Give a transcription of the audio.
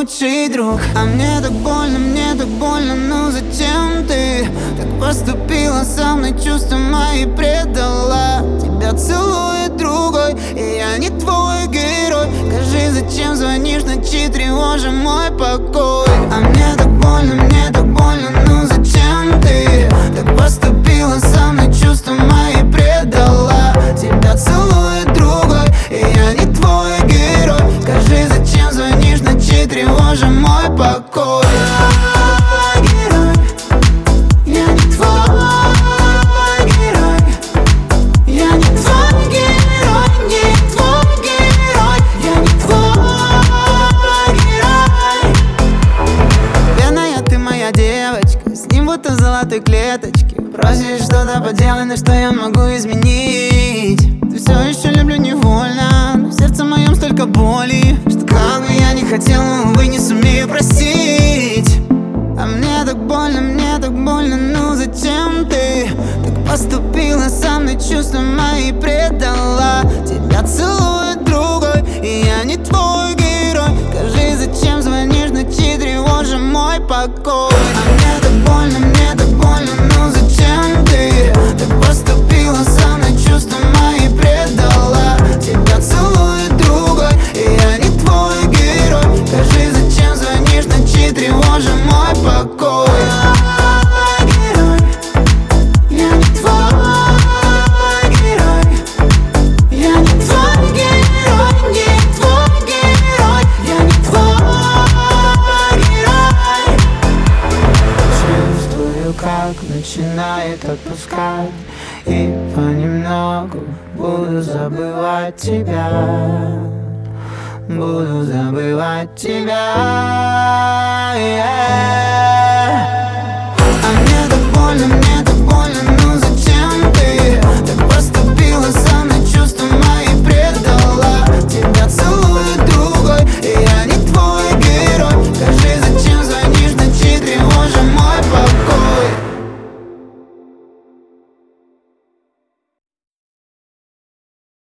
лучший друг. А мне так больно, ну зачем ты так поступила со мной, чувства мои предала? Тебя целует другой, и я не твой герой. Скажи, зачем звонишь ночи, тревожа мой покой? А мне так больно, ну зачем ты так поступила со мной, чувства мои предала? Тебя целует другой, и я не твой герой. Скажи, зачем звонишь ночи, тревожа мой покой? Герой, я не твой герой. Я не твой герой, не твой герой. Я не твой герой. Бедная ты моя девочка, с ним будто в золотой клеточке. Просишь что-то поделать, но что я могу изменить? Ты все еще люблю невольно, но в сердце моем столько боли, что как бы я не хотел, увы, не сумею простить. А мне так больно, ну зачем ты так поступила со мной, чувства мои предала? Тебя целует другой, и я не твой герой. Скажи, зачем звонишь ночи, тревожа мой покой? А мне так больно, ну зачем ты так поступила со мной, чувства мои предала? Тебя целует другой, и я не твой герой. Скажи, зачем звонишь ночи, тревожа мой покой? Герой, я не твой герой. Я не твой герой, не твой герой. Я не твой герой. Чувствую, как начинает отпускать, и понемногу буду забывать тебя. Буду забывать тебя.